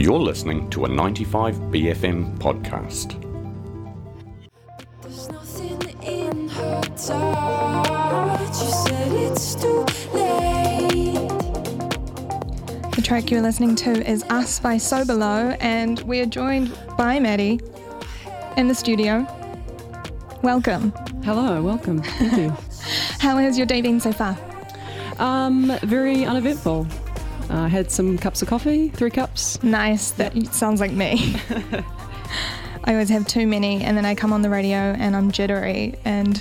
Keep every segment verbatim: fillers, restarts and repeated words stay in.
You're listening to a ninety-five B F M podcast. There's nothing in her touch. You said it's too late. The track you're listening to is Us by So Below, and we are joined by Maddie in the studio. Welcome. Hello, welcome. Thank you. How has your day been so far? Um, very uneventful. I uh, had some cups of coffee, three cups. Nice. That sounds like me. I always have too many, and then I come on the radio and I'm jittery, and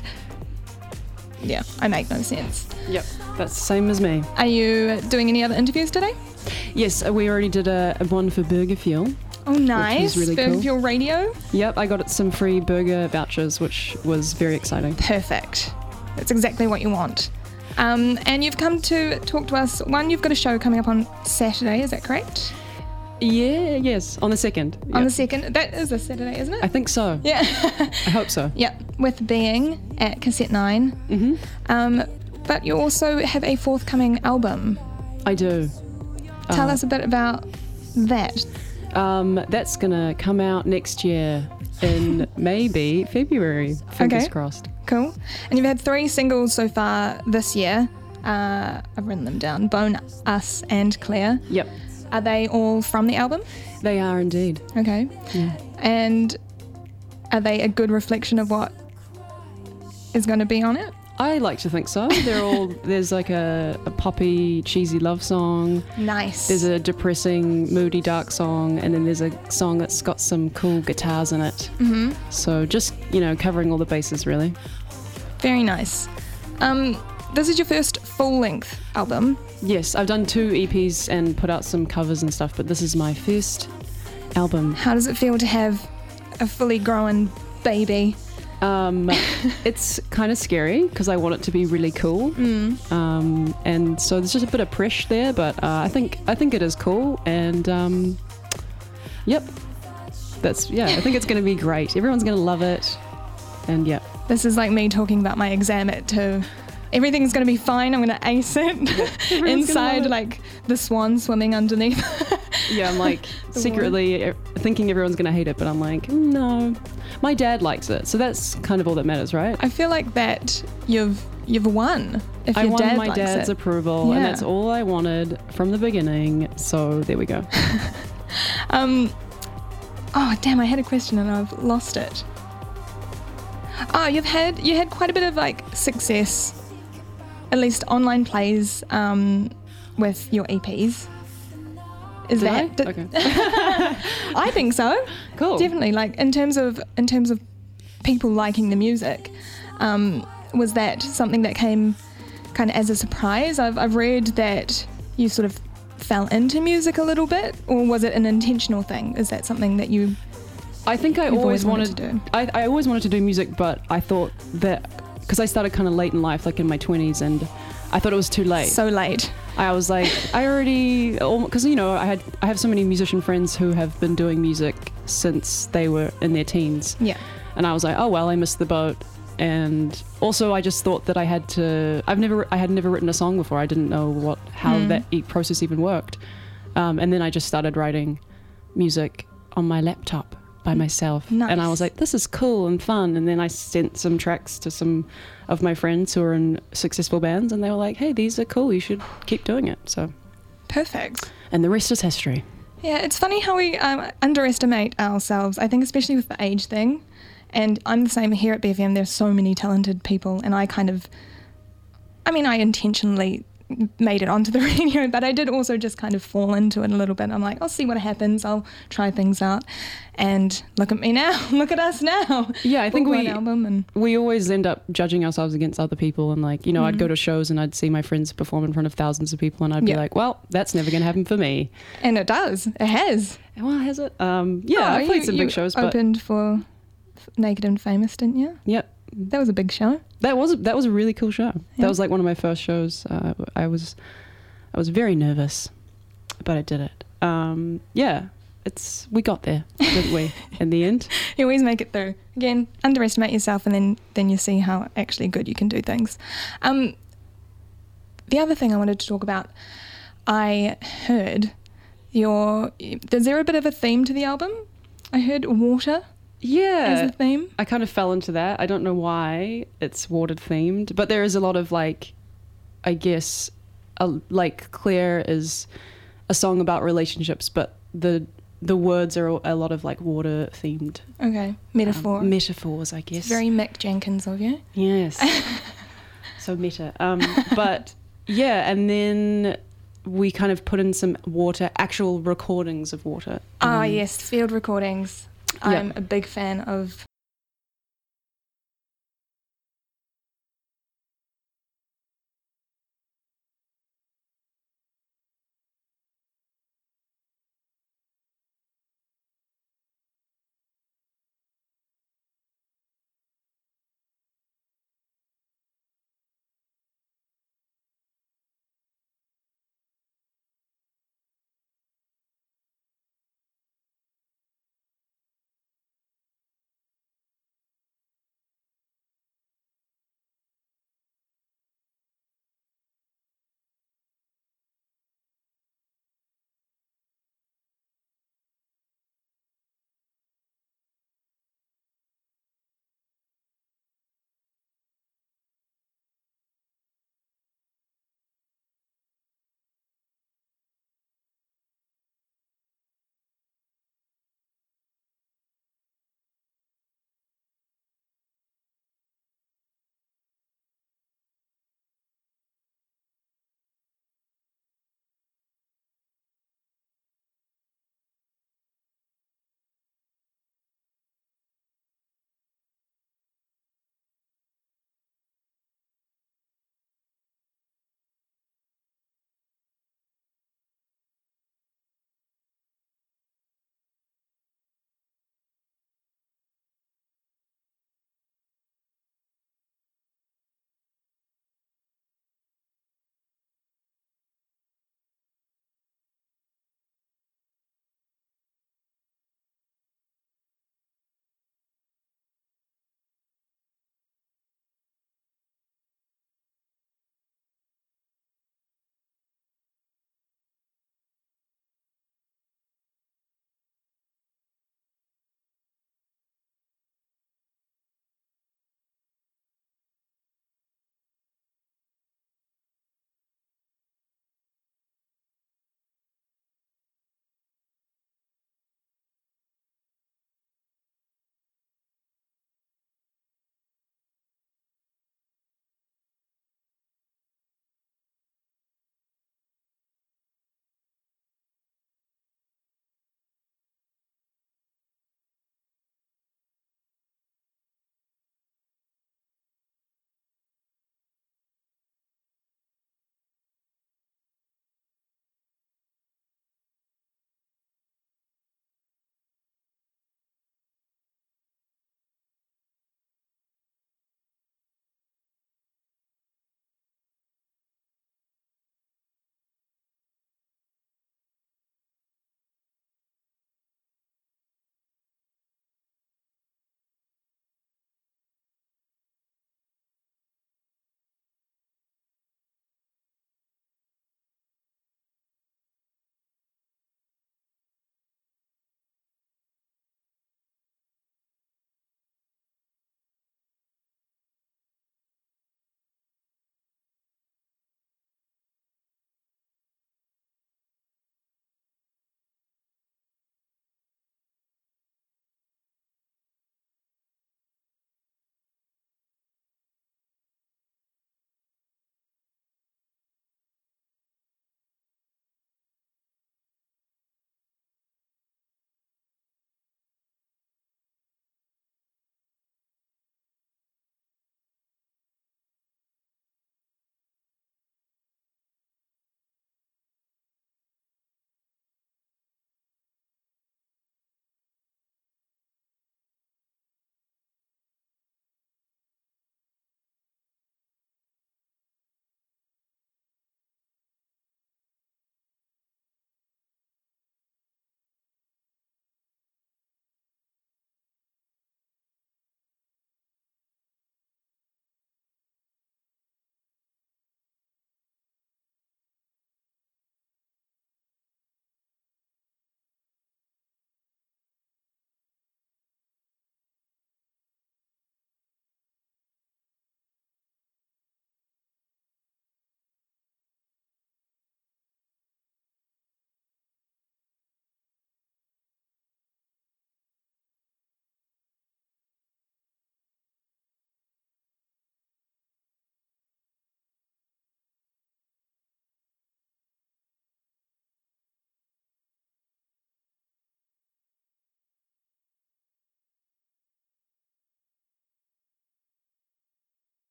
yeah, I make no sense. Yep, that's the same as me. Are you doing any other interviews today? Yes, we already did a, a one for Burger Fuel. Oh, nice. Which was really Burger cool. Fuel Radio? Yep, I got some free burger vouchers, which was very exciting. Perfect. That's exactly what you want. Um, and you've come to talk to us. One, you've got a show coming up on Saturday, is that correct? Yeah, yes, on the second. On Yep. the second. That is a Saturday, isn't it? I think so. Yeah. I hope so. Yep, with Being at Cassette nine. Mm-hmm. Um, but you also have a forthcoming album. I do. Tell Uh, us a bit about that. Um, that's going to come out next year in maybe February. Fingers Okay. crossed. Cool. And you've had three singles so far this year. Uh, I've written them down. Bone, Us, and Claire. Yep, Are they all from the album? they are indeed. Okay. Yeah. And are they a good reflection of what is going to be on it? I like to think so. They're all there's like a, a poppy, cheesy love song. Nice. There's a depressing, moody, dark song, and then there's a song that's got some cool guitars in it. Mm-hmm. So just, you know, covering all the bases really. Very nice. Um, this is your first full-length album. Yes, I've done two E Ps and put out some covers and stuff, but this is my first album. How does it feel to have a fully grown baby? Um, it's kind of scary because I want it to be really cool, Mm. um, and so there's just a bit of pressure there. But uh, I think I think it is cool, and um, yep, that's yeah. I think it's going to be great. Everyone's going to love it, and yeah. This is like me talking about my exam at two. Everything's going to be fine. I'm going to ace it. Everyone's gonna Inside, love it. like the swan swimming underneath. Yeah, I'm like The secretly thinking everyone's going to hate it, but I'm like, mm, no. My dad likes it, so that's kind of all that matters, right? I feel like that you've you've won. If I your won dad my likes dad's it. approval, and Yeah. that's all I wanted from the beginning, so there we go. Um. Oh damn! I had a question and I've lost it. Oh, you've had you had quite a bit of like success, at least online plays, um, with your E Ps. Is Did that? I? did- Okay. I think so. Cool. Definitely. Like in terms of in terms of people liking the music, um, was that something that came kind of as a surprise? I've I've read that you sort of fell into music a little bit, or was it an intentional thing? Is that something that you I think I you've always, always wanted wanted, to do? I, I always wanted to do music, but I thought that because I started kind of late in life, like in my twenties, and I thought it was too late. So late. I was like, I already, because you know, I had I have so many musician friends who have been doing music since they were in their teens, Yeah. and I was like, oh well, I missed the boat. And also, I just thought that I had to. I've never, I had never written a song before. I didn't know what how Mm. that e- process even worked, um, and then I just started writing music on my laptop by myself, and I Nice. was like, this is cool and fun. And then I sent some tracks to some of my friends who are in successful bands, and they were like, hey, these are cool, you should keep doing it. So, Perfect. and the rest is history. Yeah, it's funny how we um, underestimate ourselves. I think especially with the age thing. And I'm the same here at B F M. There's so many talented people, and I kind of, I mean, I intentionally made it onto the radio, but I did also just kind of fall into it a little bit. I'm like, I'll see what happens. I'll try things out, and look at me now. Look at us now. Yeah, I think All we one album and we always end up judging ourselves against other people, and like, you know, I'd Mhm. go to shows and I'd see my friends perform in front of thousands of people, and I'd be Yeah. like, well, that's never going to happen for me. and it does. It has. Well, has it? Um, yeah, Oh, I played you- some you big shows, but opened for Naked and Famous, didn't you? yep, That was a big show. that was that was a really cool show. Yeah. That was like one of my first shows. Uh, I was I was very nervous, but I did it. Um, yeah, it's we got there, didn't we? In the end. You always make it through. Again, underestimate yourself, and then then you see how actually good you can do things. Um, the other thing I wanted to talk about, I heard your, is there a bit of a theme to the album? I heard water Yeah. as a theme. I kind of fell into that. I don't know why it's water themed, but there is a lot of like, I guess, a, like Claire is a song about relationships, but the the words are a lot of like water themed Okay, metaphor. um, metaphors, I guess. It's very Mick Jenkins of you. Yes. So meta. Um, but yeah, and then we kind of put in some water, actual recordings of water. Ah, Um, yes, field recordings. Yeah. I'm a big fan of